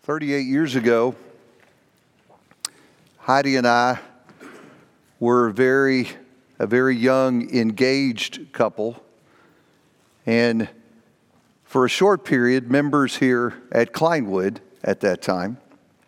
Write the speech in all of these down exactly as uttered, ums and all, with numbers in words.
thirty-eight years ago, Heidi and I were very, a very young, engaged couple. And for a short period, members here at Kleinwood at that time.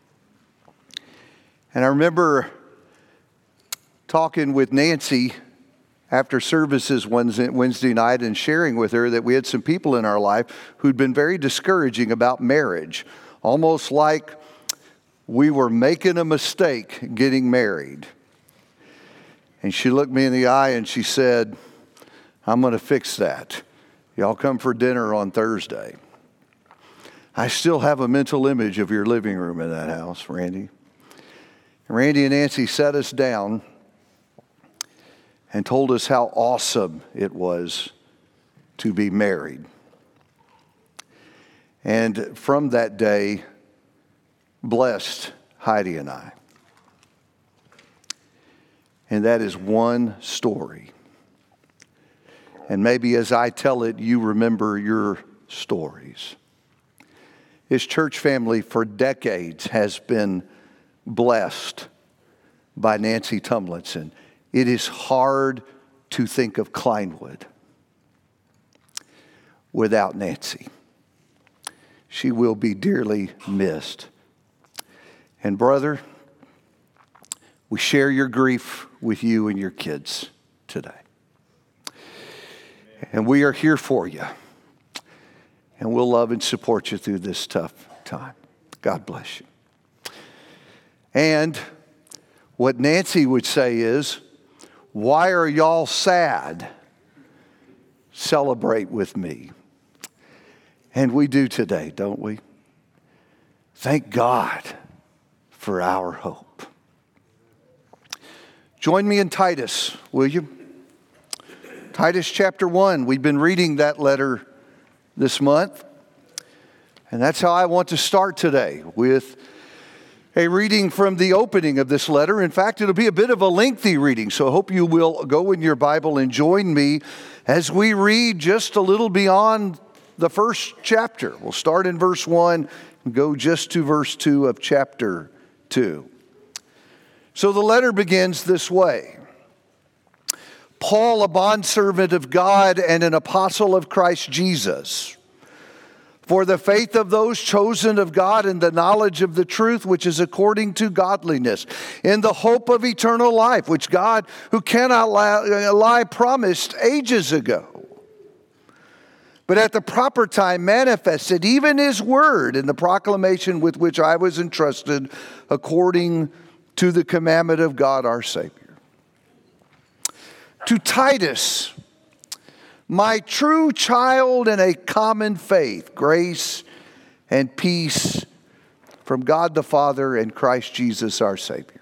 And I remember talking with Nancy after services Wednesday night and sharing with her that we had some people in our life who'd been very discouraging about marriage, almost like we were making a mistake getting married. And she looked me in the eye and she said, "I'm going to fix that. Y'all come for dinner on Thursday." I still have a mental image of your living room in that house, Randy. Randy and Nancy sat us down and told us how awesome it was to be married. And from that day, blessed Heidi and I. And that is one story. And maybe as I tell it, you remember your stories. This church family for decades has been blessed by Nancy Tumlinson. It is hard to think of Kleinwood without Nancy. She will be dearly missed. And brother, we share your grief with you and your kids today. And we are here for you. And we'll love and support you through this tough time. God bless you. And what Nancy would say is, why are y'all sad? Celebrate with me. And we do today, don't we? Thank God for our hope. Join me in Titus, will you? Titus chapter one. We've been reading that letter this month. And that's how I want to start today, with a reading from the opening of this letter. In fact, it'll be a bit of a lengthy reading, so I hope you will go in your Bible and join me as we read just a little beyond the first chapter. We'll start in verse one and go just to verse two of chapter two. So the letter begins this way. Paul, a bondservant of God and an apostle of Christ Jesus, for the faith of those chosen of God and the knowledge of the truth which is according to godliness, in the hope of eternal life, which God, who cannot lie, lie promised ages ago, but at the proper time manifested even his word in the proclamation with which I was entrusted according to the commandment of God our Savior. To Titus, my true child in a common faith, grace and peace from God the Father and Christ Jesus our Savior.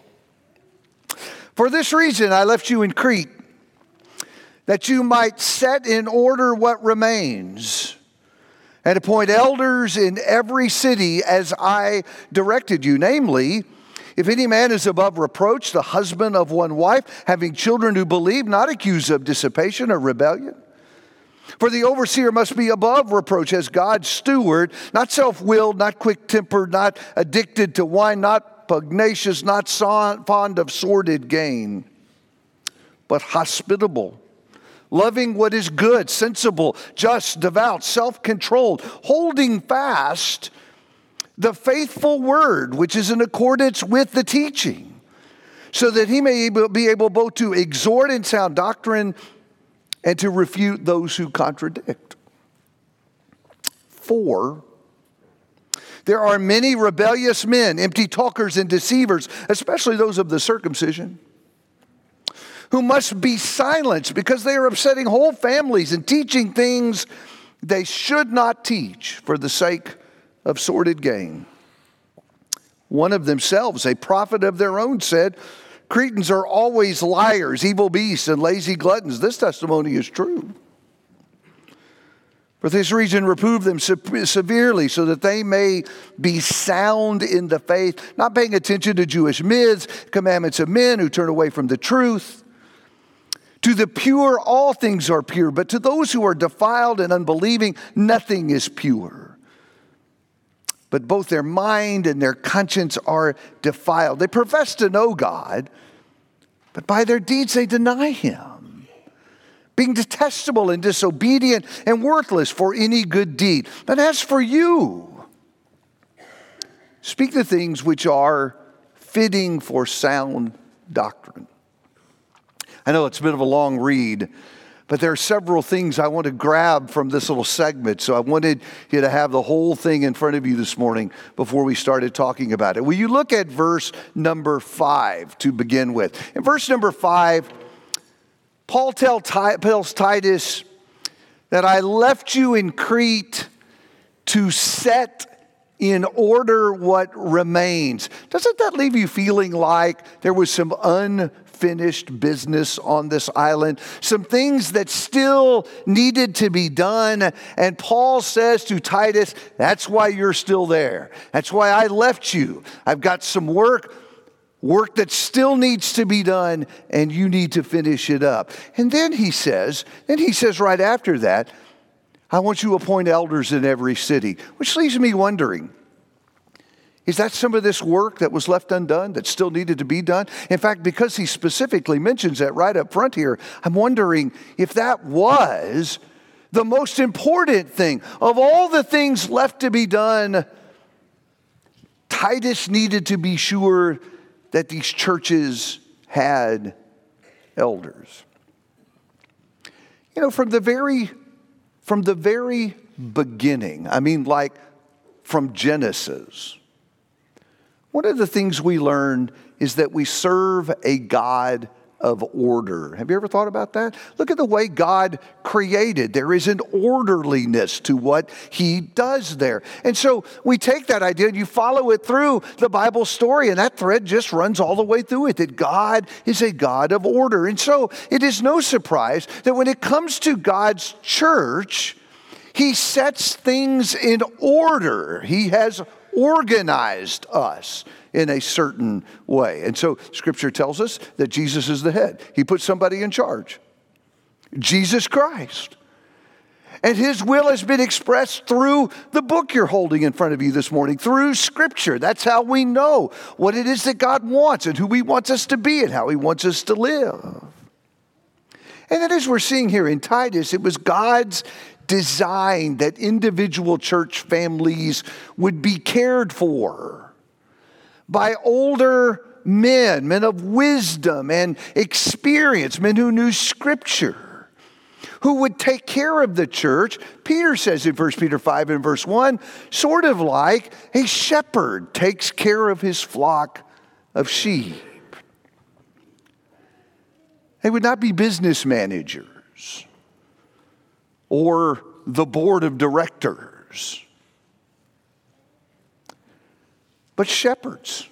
For this reason I left you in Crete, that you might set in order what remains, and appoint elders in every city as I directed you, namely, if any man is above reproach, the husband of one wife, having children who believe, not accused of dissipation or rebellion. For the overseer must be above reproach as God's steward, not self-willed, not quick-tempered, not addicted to wine, not pugnacious, not fond of sordid gain, but hospitable, loving what is good, sensible, just, devout, self-controlled, holding fast the faithful word which is in accordance with the teaching, so that he may be able both to exhort in sound doctrine and to refute those who contradict. For there are many rebellious men, empty talkers and deceivers, especially those of the circumcision, who must be silenced because they are upsetting whole families and teaching things they should not teach for the sake of sordid gain. One of themselves, a prophet of their own, said, Cretans are always liars, evil beasts, and lazy gluttons. This testimony is true. For this reason, reprove them severely, so that they may be sound in the faith, not paying attention to Jewish myths, commandments of men who turn away from the truth. To the pure, all things are pure, but to those who are defiled and unbelieving, nothing is pure. but both their mind and their conscience are defiled. They profess to know God, but by their deeds they deny him, being detestable and disobedient and worthless for any good deed. But as for you, speak the things which are fitting for sound doctrine. I know it's a bit of a long read, but there are several things I want to grab from this little segment. So I wanted you to have the whole thing in front of you this morning before we started talking about it. Will you look at verse number five to begin with? In verse number five, Paul tell, tells Titus that I left you in Crete to set in order what remains. Doesn't that leave you feeling like there was some unfinished business on this island? Some things that still needed to be done. And Paul says to Titus, that's why you're still there. That's why I left you. I've got some work, work that still needs to be done, and you need to finish it up. And then he says, then he says right after that, I want you to appoint elders in every city, which leaves me wondering, is that some of this work that was left undone that still needed to be done? In fact, because he specifically mentions that right up front here, I'm wondering if that was the most important thing. Of all the things left to be done, Titus needed to be sure that these churches had elders. You know, from the very From the very beginning, I mean like from Genesis, one of the things we learn is that we serve a God of order. Have you ever thought about that? Look at the way God created. There is an orderliness to what he does there. And so we take that idea and you follow it through the Bible story, and that thread just runs all the way through it, that God is a God of order. And so it is no surprise that when it comes to God's church, he sets things in order. He has organized us in a certain way. And so Scripture tells us that Jesus is the head. He put somebody in charge, Jesus Christ. And his will has been expressed through the book you're holding in front of you this morning, through Scripture. That's how we know what it is that God wants and who he wants us to be and how he wants us to live. And then as we're seeing here in Titus, it was God's design that individual church families would be cared for by older men, men of wisdom and experience, men who knew Scripture, who would take care of the church. Peter says in First Peter five and verse one, sort of like a shepherd takes care of his flock of sheep. They would not be business managers or the board of directors, but shepherds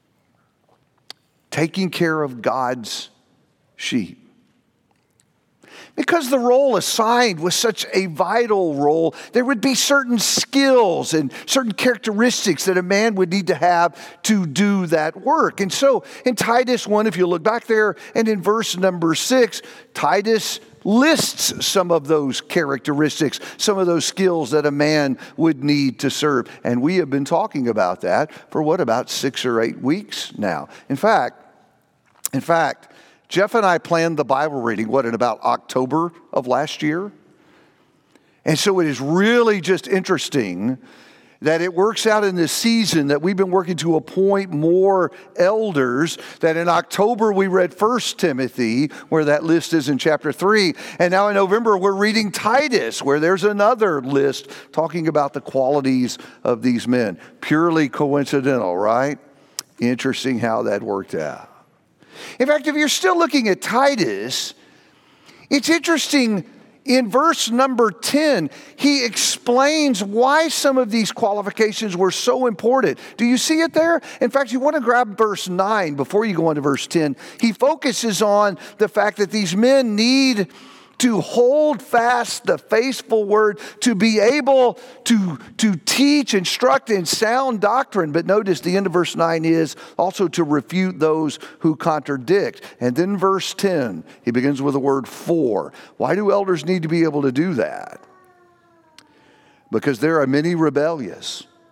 taking care of God's sheep. Because the role assigned was such a vital role, there would be certain skills and certain characteristics that a man would need to have to do that work. And so in Titus one, if you look back there, and in verse number six, Titus lists some of those characteristics, some of those skills that a man would need to serve. And we have been talking about that for what, about six or eight weeks now. In fact, in fact, Jeff and I planned the Bible reading, what, in about October of last year? And so it is really just interesting that it works out in this season that we've been working to appoint more elders, that in October we read First Timothy, where that list is in chapter three, and now in November we're reading Titus, where there's another list talking about the qualities of these men. Purely coincidental, right? Interesting how that worked out. In fact, if you're still looking at Titus, it's interesting. In verse number ten, he explains why some of these qualifications were so important. Do you see it there? In fact, you want to grab verse nine before you go on to verse ten. He focuses on the fact that these men need to hold fast the faithful word, to be able to, to teach, instruct in sound doctrine. But notice the end of verse nine is also to refute those who contradict. And then verse ten, he begins with the word for. Why do elders need to be able to do that? Because there are many rebellious.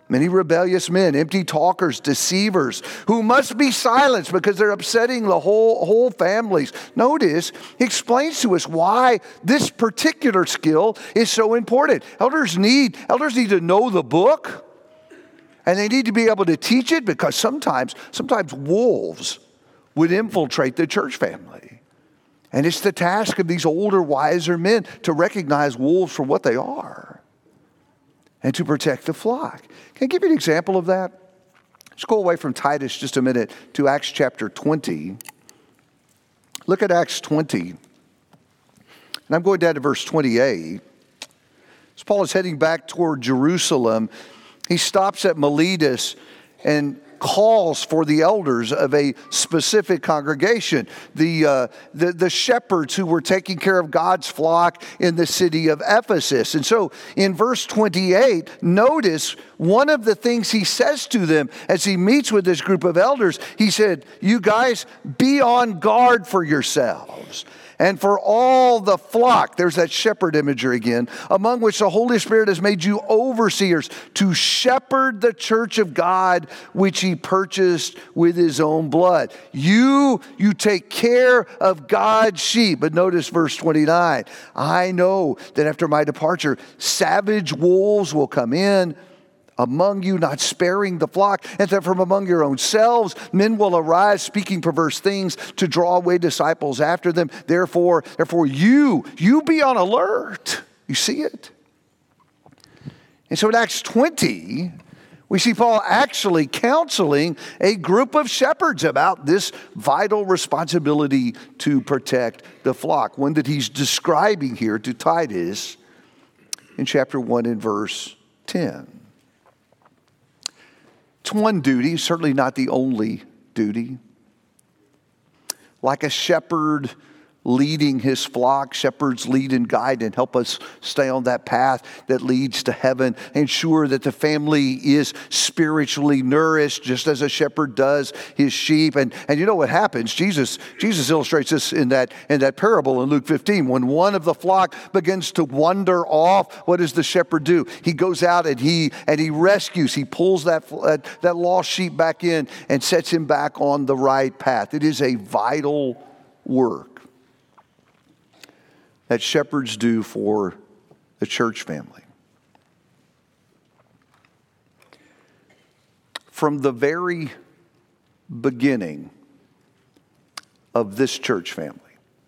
Many rebellious men, empty talkers, deceivers, who must be silenced because they're upsetting the whole, whole families. Notice, he explains to us why this particular skill is so important. Elders need, elders need to know the book, and they need to be able to teach it, because sometimes, sometimes wolves would infiltrate the church family. And it's the task of these older, wiser men to recognize wolves for what they are and to protect the flock. Can I give you an example of that? Let's go away from Titus just a minute to Acts chapter twenty. Look at Acts twenty. And I'm going down to verse twenty-eight. As Paul is heading back toward Jerusalem, he stops at Miletus and calls for the elders of a specific congregation, the, uh, the, the shepherds who were taking care of God's flock in the city of Ephesus. And so in verse twenty-eight, notice one of the things he says to them as he meets with this group of elders. He said, you guys, be on guard for yourselves and for all the flock, there's that shepherd imagery again, among which the Holy Spirit has made you overseers to shepherd the church of God, which he purchased with his own blood. You, you take care of God's sheep. But notice verse twenty-nine. I know that after my departure, savage wolves will come in among you, not sparing the flock, and that from among your own selves men will arise speaking perverse things to draw away disciples after them. Therefore, therefore you, you be on alert. You see it? And so in Acts twenty, we see Paul actually counseling a group of shepherds about this vital responsibility to protect the flock, one that he's describing here to Titus in chapter one and verse ten. It's one duty, certainly not the only duty. Like a shepherd leading his flock, shepherds lead and guide and help us stay on that path that leads to heaven. Ensure that the family is spiritually nourished, just as a shepherd does his sheep. And, and you know what happens? Jesus, Jesus illustrates this in that, in that parable in Luke fifteen. When one of the flock begins to wander off, what does the shepherd do? He goes out and he, and he rescues. He pulls that, that, that lost sheep back in and sets him back on the right path. It is a vital work that shepherds do for the church family. From the very beginning of this church family,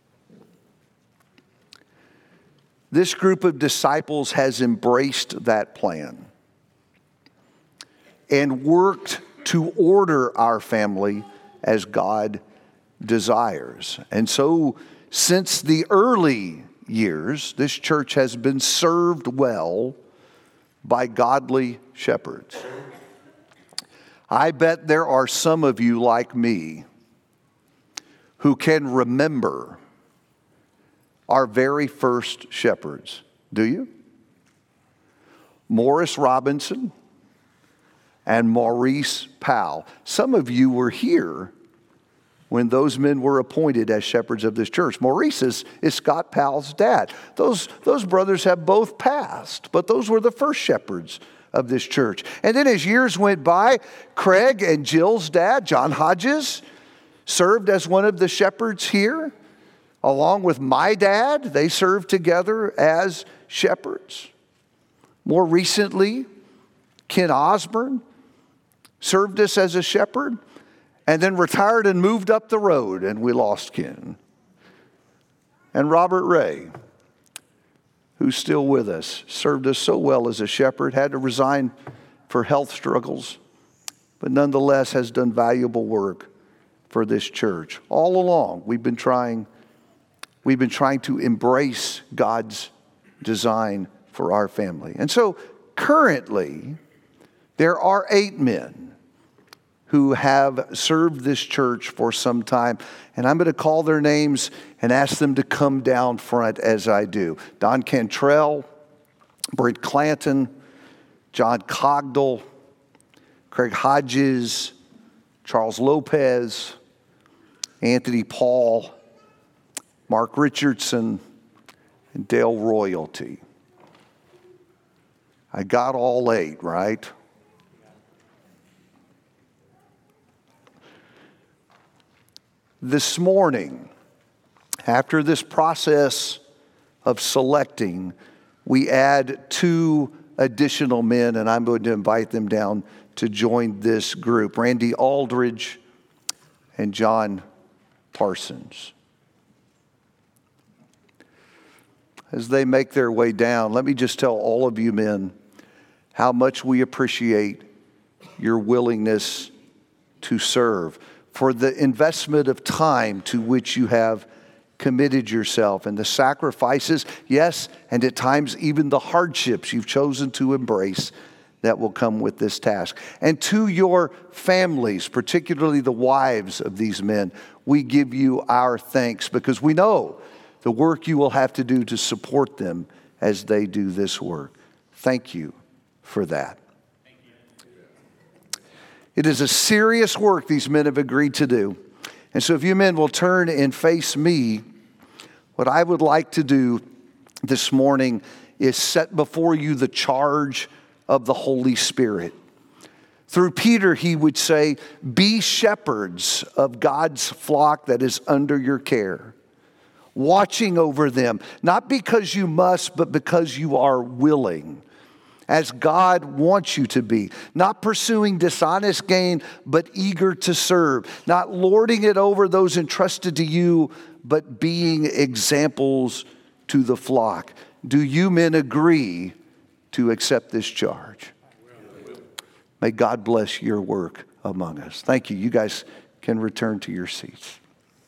this group of disciples has embraced that plan and worked to order our family as God desires. And so, since the early years, this church has been served well by godly shepherds. I bet there are some of you like me who can remember our very first shepherds. Do you? Morris Robinson and Maurice Powell. Some of you were here when those men were appointed as shepherds of this church. Maurice is, is Scott Powell's dad. Those, those brothers have both passed, but those were the first shepherds of this church. And then as years went by, Craig and Jill's dad, John Hodges, served as one of the shepherds here. Along with my dad, they served together as shepherds. More recently, Ken Osborne served us as a shepherd, and then retired and moved up the road, and we lost Ken. And Robert Ray, who's still with us, served us so well as a shepherd, had to resign for health struggles, but nonetheless has done valuable work for this church. All along, we've been trying, we've been trying to embrace God's design for our family. And so currently, there are eight men who have served this church for some time. And I'm going to call their names and ask them to come down front as I do. Don Cantrell, Brent Clanton, John Cogdell, Craig Hodges, Charles Lopez, Anthony Paul, Mark Richardson, and Dale Royalty. I got all eight, right? this morning, after this process of selecting, we add two additional men, and I'm going to invite them down to join this group, Randy Aldridge and John Parsons. As they make their way down, let me just tell all of you men how much we appreciate your willingness to serve, for the investment of time to which you have committed yourself, and the sacrifices, yes, and at times even the hardships you've chosen to embrace that will come with this task. And to your families, particularly the wives of these men, we give you our thanks, because we know the work you will have to do to support them as they do this work. Thank you for that. Thank you. It is a serious work these men have agreed to do. And so if you men will turn and face me, what I would like to do this morning is set before you the charge of the Holy Spirit. Through Peter, he would say, be shepherds of God's flock that is under your care, watching over them, not because you must, but because you are willing, as God wants you to be, not pursuing dishonest gain, but eager to serve, not lording it over those entrusted to you, but being examples to the flock. Do you men agree to accept this charge? May God bless your work among us. Thank you. You guys can return to your seats.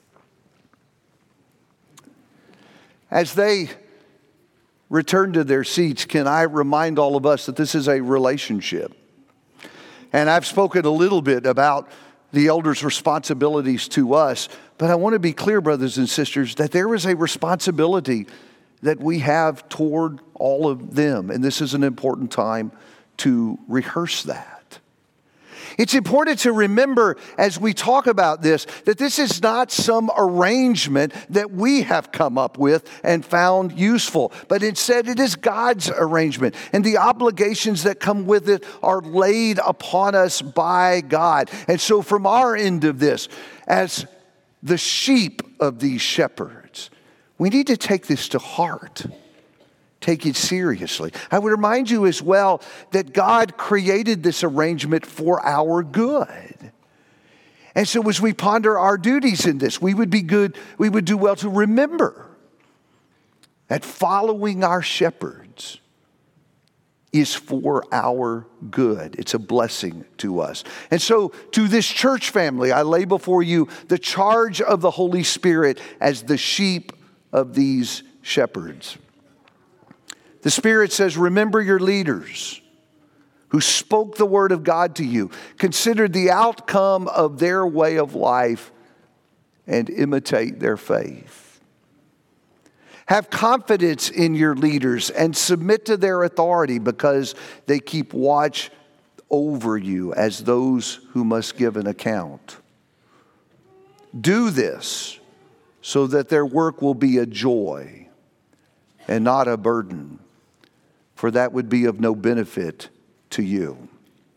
As they return to their seats, can I remind all of us that this is a relationship? And I've spoken a little bit about the elders' responsibilities to us, but I want to be clear, brothers and sisters, that there is a responsibility that we have toward all of them. And this is an important time to rehearse that. It's important to remember as we talk about this, that this is not some arrangement that we have come up with and found useful, but instead it is God's arrangement. And the obligations that come with it are laid upon us by God. And so from our end of this, as the sheep of these shepherds, we need to take this to heart. Take it seriously. I would remind you as well that God created this arrangement for our good. And so as we ponder our duties in this, we would be good, we would do well to remember that following our shepherds is for our good. It's a blessing to us. And so to this church family, I lay before you the charge of the Holy Spirit as the sheep of these shepherds. The Spirit says, remember your leaders who spoke the word of God to you. Consider the outcome of their way of life and imitate their faith. Have confidence in your leaders and submit to their authority, because they keep watch over you as those who must give an account. Do this so that their work will be a joy and not a burden, for that would be of no benefit to you.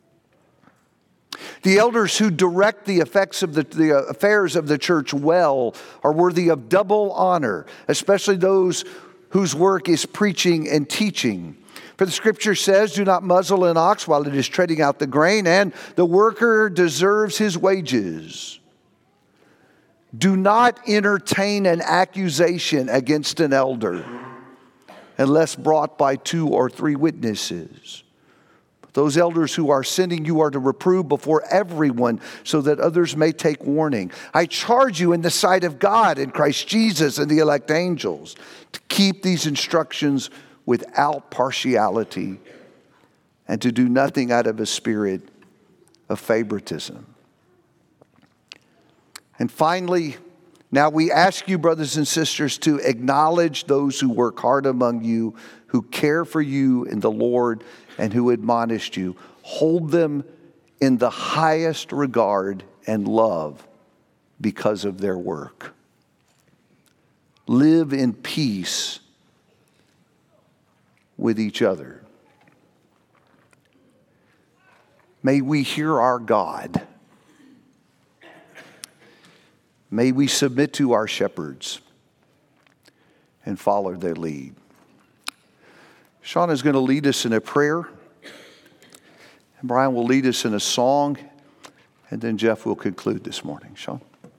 The elders who direct the effects of the, the affairs of the church well are worthy of double honor, especially those whose work is preaching and teaching. For the scripture says, do not muzzle an ox while it is treading out the grain, and the worker deserves his wages. Do not entertain an accusation against an elder unless brought by two or three witnesses. But those elders who are sinning, you are to reprove before everyone, so that others may take warning. I charge you in the sight of God and Christ Jesus and the elect angels to keep these instructions without partiality, and to do nothing out of a spirit of favoritism. And finally, now we ask you, brothers and sisters, to acknowledge those who work hard among you, who care for you in the Lord, and who admonished you. Hold them in the highest regard and love because of their work. Live in peace with each other. May we hear our God. May we submit to our shepherds and follow their lead. Sean is going to lead us in a prayer, and Brian will lead us in a song, and then Jeff will conclude this morning. Sean?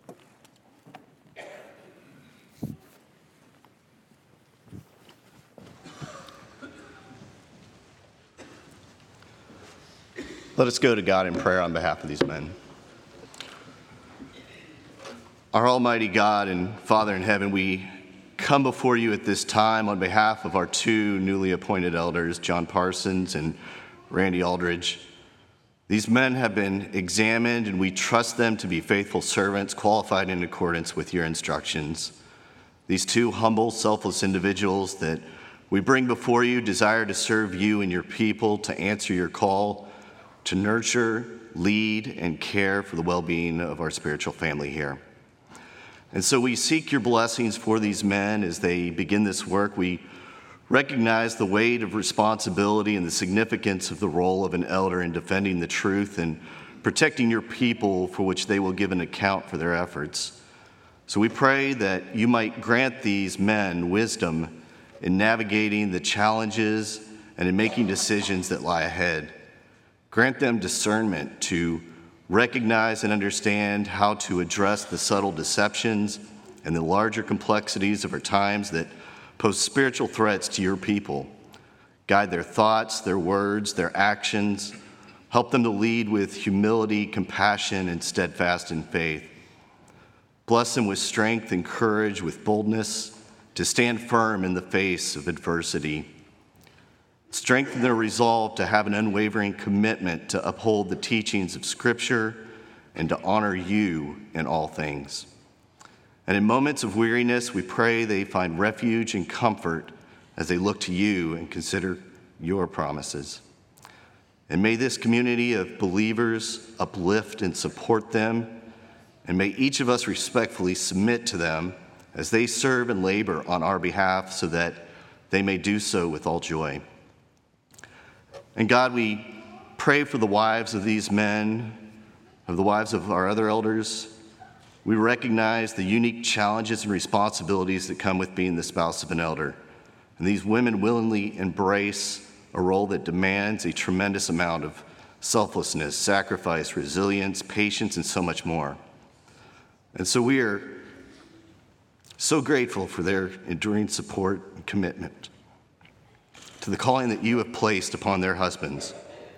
Let us go to God in prayer on behalf of these men. Our Almighty God and Father in heaven, we come before you at this time on behalf of our two newly appointed elders, John Parsons and Randy Aldridge. These men have been examined, and we trust them to be faithful servants, qualified in accordance with your instructions. These two humble, selfless individuals that we bring before you desire to serve you and your people, to answer your call, to nurture, lead, and care for the well-being of our spiritual family here. And so we seek your blessings for these men as they begin this work. We recognize the weight of responsibility and the significance of the role of an elder in defending the truth and protecting your people, for which they will give an account for their efforts. So we pray that you might grant these men wisdom in navigating the challenges and in making decisions that lie ahead. Grant them discernment to recognize and understand how to address the subtle deceptions and the larger complexities of our times that pose spiritual threats to your people. Guide their thoughts, their words, their actions. Help them to lead with humility, compassion, and steadfast in faith. Bless them with strength and courage, with boldness, to stand firm in the face of adversity. Strengthen their resolve to have an unwavering commitment to uphold the teachings of Scripture and to honor you in all things. And in moments of weariness, we pray they find refuge and comfort as they look to you and consider your promises. And may this community of believers uplift and support them, and may each of us respectfully submit to them as they serve and labor on our behalf, so that they may do so with all joy. And God, we pray for the wives of these men, of the wives of our other elders. We recognize the unique challenges and responsibilities that come with being the spouse of an elder. And these women willingly embrace a role that demands a tremendous amount of selflessness, sacrifice, resilience, patience, and so much more. And so we are so grateful for their enduring support and commitment to the calling that you have placed upon their husbands.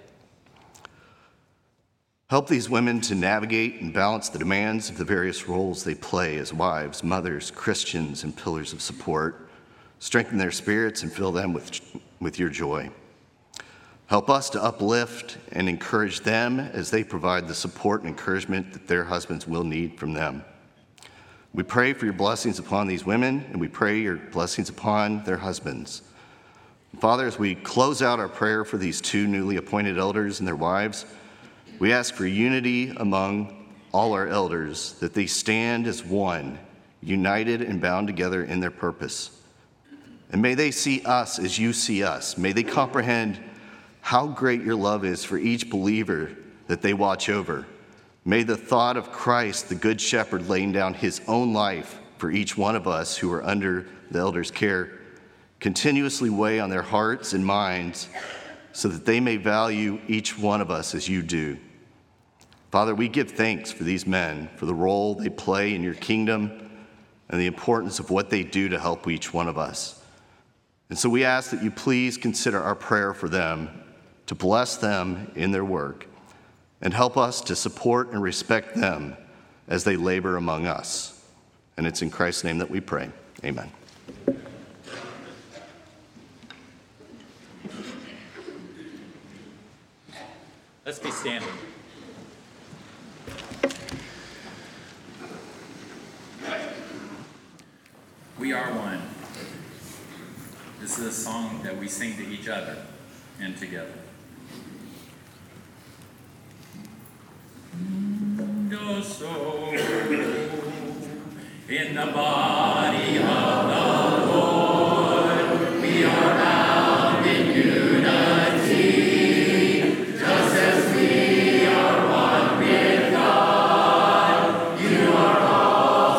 Help these women to navigate and balance the demands of the various roles they play as wives, mothers, Christians, and pillars of support. Strengthen their spirits and fill them with, with your joy. Help us to uplift and encourage them as they provide the support and encouragement that their husbands will need from them. We pray for your blessings upon these women, and we pray your blessings upon their husbands. Father, as we close out our prayer for these two newly appointed elders and their wives, we ask for unity among all our elders, that they stand as one, united and bound together in their purpose. And may they see us as you see us. May they comprehend how great your love is for each believer that they watch over. May the thought of Christ, the Good Shepherd, laying down his own life for each one of us who are under the elders' care, continuously weigh on their hearts and minds, so that they may value each one of us as you do. Father, we give thanks for these men, for the role they play in your kingdom, and the importance of what they do to help each one of us. And so we ask that you please consider our prayer for them, to bless them in their work, and help us to support and respect them as they labor among us. And it's in Christ's name that we pray. Amen. Let's be standing. We are one. This is a song that we sing to each other and together. Do so in the body of the Lord, we are bound in unity, just as we are one with God. You are all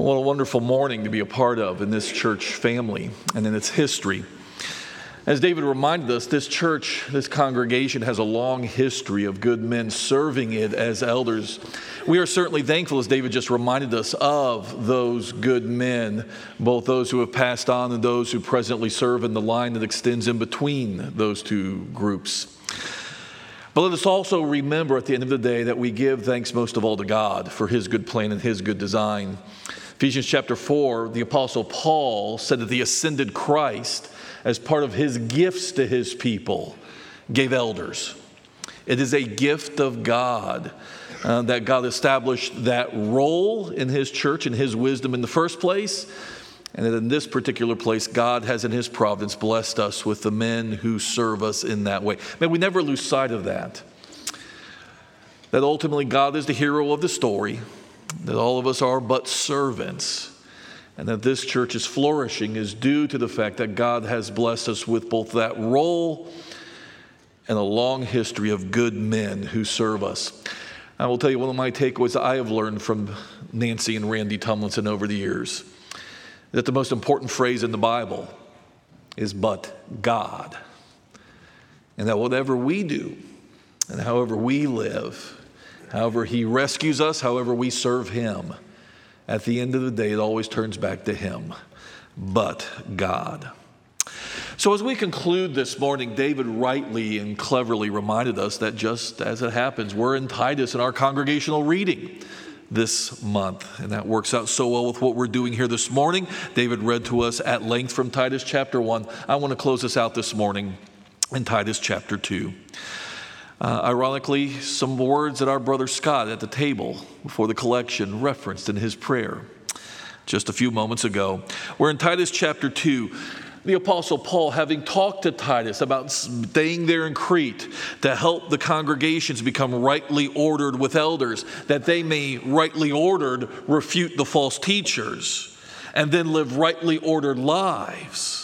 What a wonderful morning to be a part of in this church family and in its history. As David reminded us, this church, this congregation has a long history of good men serving it as elders. We are certainly thankful, as David just reminded us, of those good men, both those who have passed on and those who presently serve in the line that extends in between those two groups. But let us also remember at the end of the day that we give thanks most of all to God for his good plan and his good design. Ephesians chapter four, the Apostle Paul said that the ascended Christ, as part of his gifts to his people, gave elders. It is a gift of God uh, that God established that role in his church and his wisdom in the first place. And that in this particular place, God has in his providence blessed us with the men who serve us in that way. May we never lose sight of that. That ultimately God is the hero of the story. That all of us are but servants. And that this church is flourishing is due to the fact that God has blessed us with both that role and a long history of good men who serve us. I will tell you one of my takeaways I have learned from Nancy and Randy Tomlinson over the years, that the most important phrase in the Bible is "but God." And that whatever we do and however we live, however he rescues us, however we serve him, at the end of the day, it always turns back to him, but God. So as we conclude this morning, David rightly and cleverly reminded us that just as it happens, we're in Titus in our congregational reading this month. And that works out so well with what we're doing here this morning. David read to us at length from Titus chapter one. I want to close us out this morning in Titus chapter two. Uh, ironically, some words that our brother Scott at the table before the collection referenced in his prayer just a few moments ago. We're in Titus chapter two. The Apostle Paul, having talked to Titus about staying there in Crete to help the congregations become rightly ordered with elders, that they may rightly ordered refute the false teachers and then live rightly ordered lives,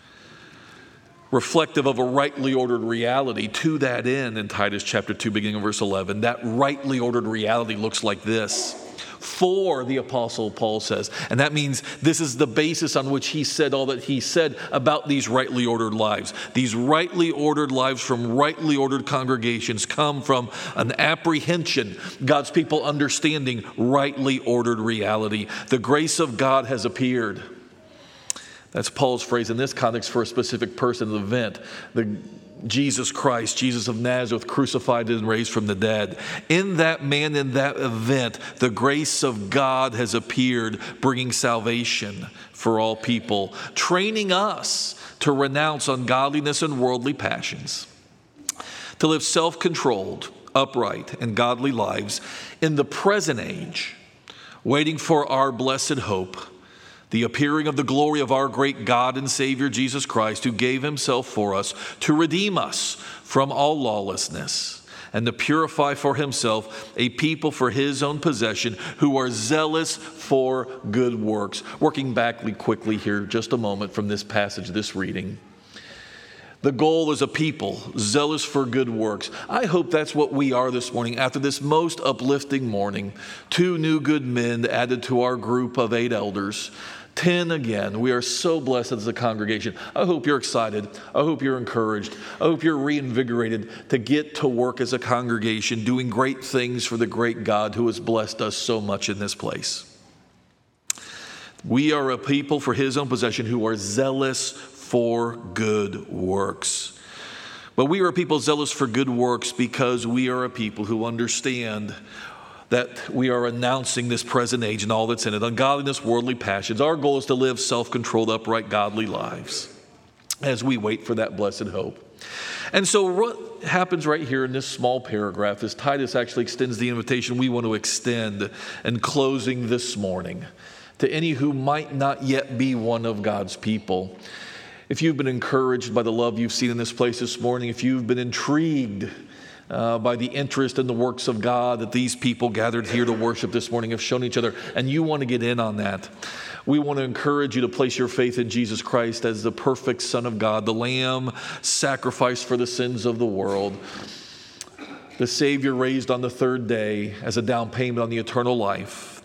reflective of a rightly ordered reality. To that end, in Titus chapter two, beginning of verse eleven, that rightly ordered reality looks like this. For, the Apostle Paul says, and that means this is the basis on which he said all that he said about these rightly ordered lives. These rightly ordered lives from rightly ordered congregations come from an apprehension, God's people understanding rightly ordered reality. The grace of God has appeared. That's Paul's phrase in this context for a specific person, the event. The Jesus Christ, Jesus of Nazareth, crucified and raised from the dead. In that man, in that event, the grace of God has appeared, bringing salvation for all people, training us to renounce ungodliness and worldly passions, to live self-controlled, upright, and godly lives in the present age, waiting for our blessed hope, the appearing of the glory of our great God and Savior Jesus Christ, who gave himself for us to redeem us from all lawlessness and to purify for himself a people for his own possession who are zealous for good works. Working back quickly here just a moment from this passage, this reading. The goal is a people zealous for good works. I hope that's what we are this morning after this most uplifting morning. Two new good men added to our group of eight elders. Ten again. We are so blessed as a congregation. I hope you're excited. I hope you're encouraged. I hope you're reinvigorated to get to work as a congregation, doing great things for the great God who has blessed us so much in this place. We are a people for his own possession who are zealous for good works. But we are a people zealous for good works because we are a people who understand that we are announcing this present age and all that's in it, ungodliness, worldly passions. Our goal is to live self-controlled, upright, godly lives as we wait for that blessed hope. And so what happens right here in this small paragraph is Titus actually extends the invitation we want to extend in closing this morning to any who might not yet be one of God's people. If you've been encouraged by the love you've seen in this place this morning, if you've been intrigued uh, by the interest in the works of God that these people gathered here to worship this morning have shown each other, and you want to get in on that, we want to encourage you to place your faith in Jesus Christ as the perfect Son of God, the Lamb sacrificed for the sins of the world, the Savior raised on the third day as a down payment on the eternal life,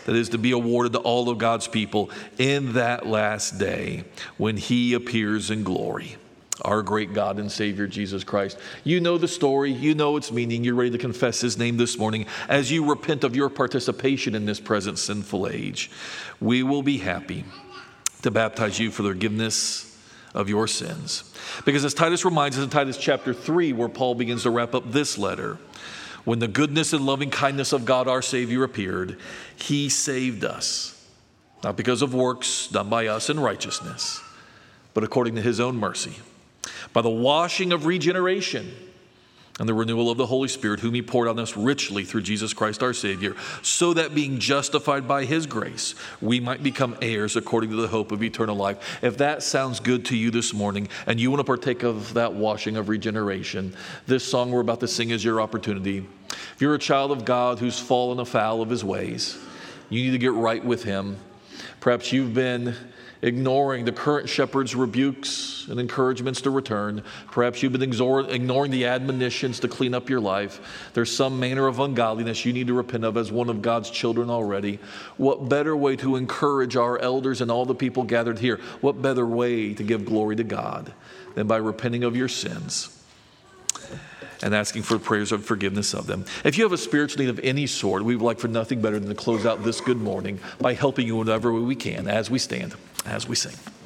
that is to be awarded to all of God's people in that last day when he appears in glory. Our great God and Savior, Jesus Christ. You know the story. You know its meaning. You're ready to confess his name this morning. As you repent of your participation in this present sinful age, we will be happy to baptize you for the forgiveness of your sins. Because as Titus reminds us in Titus chapter three, where Paul begins to wrap up this letter, when the goodness and loving kindness of God our Savior appeared, he saved us, not because of works done by us in righteousness, but according to his own mercy, by the washing of regeneration and the renewal of the Holy Spirit, whom he poured on us richly through Jesus Christ our Savior, so that being justified by his grace, we might become heirs according to the hope of eternal life. If that sounds good to you this morning and you want to partake of that washing of regeneration, this song we're about to sing is your opportunity. If you're a child of God who's fallen afoul of his ways, you need to get right with him. Perhaps you've been ignoring the current shepherd's rebukes and encouragements to return. Perhaps you've been ignoring the admonitions to clean up your life. There's some manner of ungodliness you need to repent of as one of God's children already. What better way to encourage our elders and all the people gathered here? What better way to give glory to God than by repenting of your sins and asking for prayers of forgiveness of them? If you have a spiritual need of any sort, we would like for nothing better than to close out this good morning by helping you in whatever way we can as we stand, as we sing.